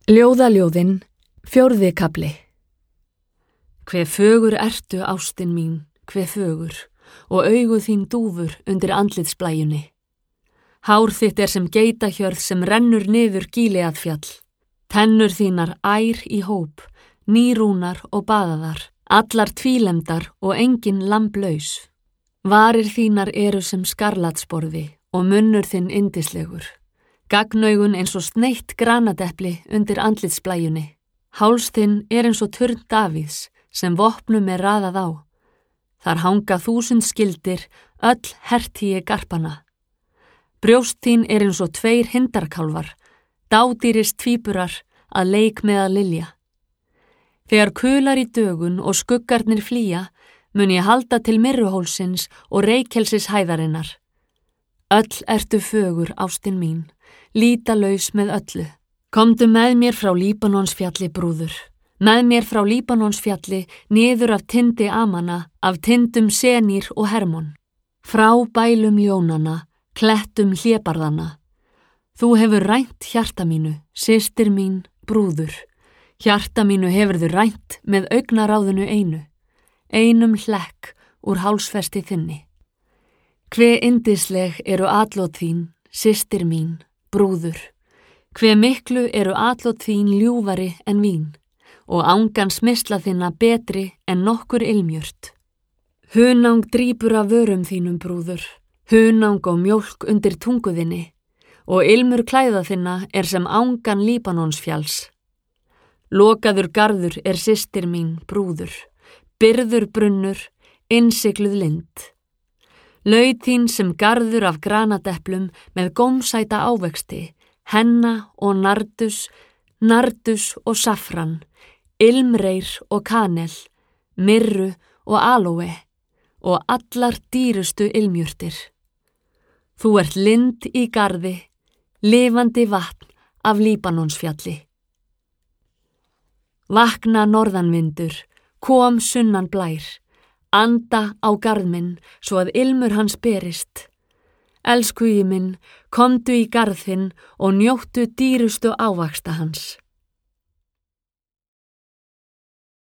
Ljóðaljóðin, 4. kafli. Hve fögur ertu, ástin mín, hve fögur, og augu þín dúfur undir andlitsblæjunni. Hár þitt sem geitahjörð sem rennur niður Gíleadfjall. Tennur þínar ær í hóp, nýrúnar og baðaðar, allar tvílemdar og engin lamblaus. Varir þínar eru sem skarlatsborði og munnur þinn yndislegur. Gagnaugun eins og sneitt granadepli undir andlitsblæjunni. Háls þinn eins og turn Davíðs sem vopnum raðað á. Þar hanga 1000 skildir, öll hertíi garpana. Brjóst þín eins og 2 hindarkálfar, dádýrist tvíburar að leik með að lilja. Þegar kular í dögun og skuggarnir flýja, mun ég halda til myrruhólsins og reykelsis hæðarinnar. Öll ertu fögur, ástin mín, lítalaus með öllu. Komdu með mér frá Líbanonsfjalli, brúður, með mér frá Líbanonsfjalli, niður af tindi Amana, af tindum Senir og Hermon. Frá bælum ljónana, klettum hlébarðana. Þú hefur rænt hjarta mínu, systir mín, brúður. Hjarta mínu hefurðu rænt með augnaráðinu einu, einum hlekk úr hálsfesti þinni. Hve yndisleg eru atlot þín, systir mín, brúður. Hve miklu eru atlot þín ljúfari en vín, og angan smisla þinna betri en nokkur ilmjört. Hunang drýpur af vörum þínum, brúður, hunang og mjólk undir tunguðinni, og ilmur klæða þinna sem angan Líbanonsfjalls. Lokaður garður systir mín, brúður, byrður brunnur, innsigluð lind. Laut þín sem garður af granadeplum með gómsæta ávexti, henna og nardus og safran, ilmreir og kanel, myrru og alóe og allar dýrustu ilmjurtir. Þú ert lind í garði, lifandi vatn af Líbanonsfjalli. Vakna norðanvindur, kom sunnan blær, anda á garð minn svo að ilmur hans berist. Elskugi minn, komdu í garð þinn og njóttu dýrustu ávaxta hans.